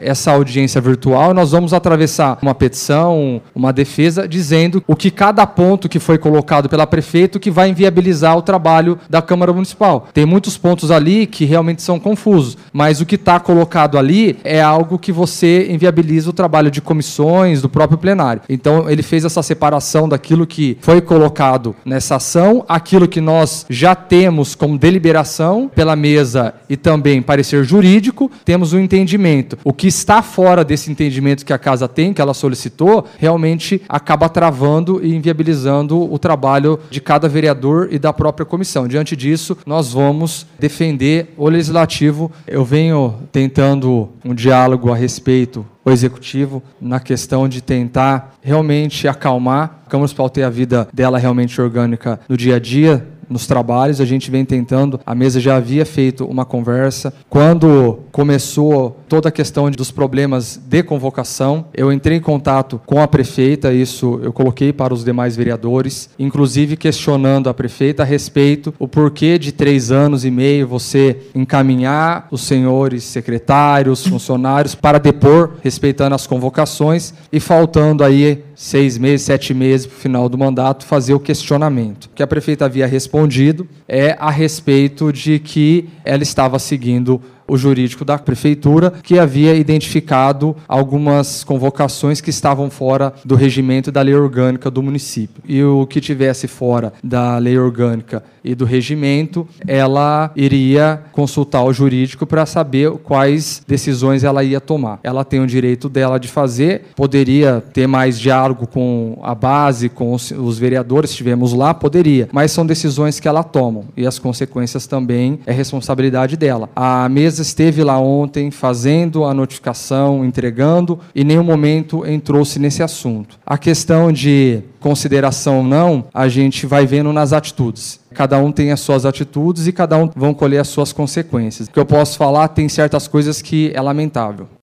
essa audiência virtual, nós vamos atravessar uma petição, uma defesa, dizendo o que cada ponto que foi colocado pela prefeita que vai inviabilizar o trabalho da Câmara Municipal. Tem muitos pontos ali que realmente são confusos, mas o que está colocado ali é algo que você inviabiliza o trabalho de comissões, do próprio plenário. Então, ele fez essa separação daquilo que foi colocado nessa ação, aquilo que nós já temos como deliberação pela mesa e também parecer jurídico, temos um entendimento. O que está fora desse entendimento que a casa tem, que ela solicitou, realmente acaba travando e inviabilizando o trabalho de cada vereador e da própria comissão. Diante disso, nós vamos defender o legislativo. Eu venho tentando um diálogo a respeito o executivo na questão de tentar realmente acalmar a Câmara Municipal ter a vida dela realmente orgânica no dia a dia, nos trabalhos. A gente vem tentando, a mesa já havia feito uma conversa. Quando começou toda a questão dos problemas de convocação, eu entrei em contato com a prefeita, isso eu coloquei para os demais vereadores, inclusive questionando a prefeita a respeito o porquê de 3 anos e meio você encaminhar os senhores secretários, funcionários para depor, respeitando as convocações, e faltando aí 6 meses, 7 meses para o final do mandato, fazer o questionamento. O que a prefeita havia respondido é a respeito de que ela estava seguindo o jurídico da prefeitura, que havia identificado algumas convocações que estavam fora do regimento da lei orgânica do município. E o que tivesse fora da lei orgânica e do regimento, ela iria consultar o jurídico para saber quais decisões ela ia tomar. Ela tem o direito dela de fazer, poderia ter mais diálogo com a base, com os vereadores, se estivermos lá, poderia, mas são decisões que ela toma, e as consequências também é responsabilidade dela. A mesa esteve lá ontem fazendo a notificação, entregando, e em nenhum momento entrou-se nesse assunto. A questão de consideração ou não, a gente vai vendo nas atitudes. Cada um tem as suas atitudes e cada um vão colher as suas consequências. O que eu posso falar, tem certas coisas que é lamentável.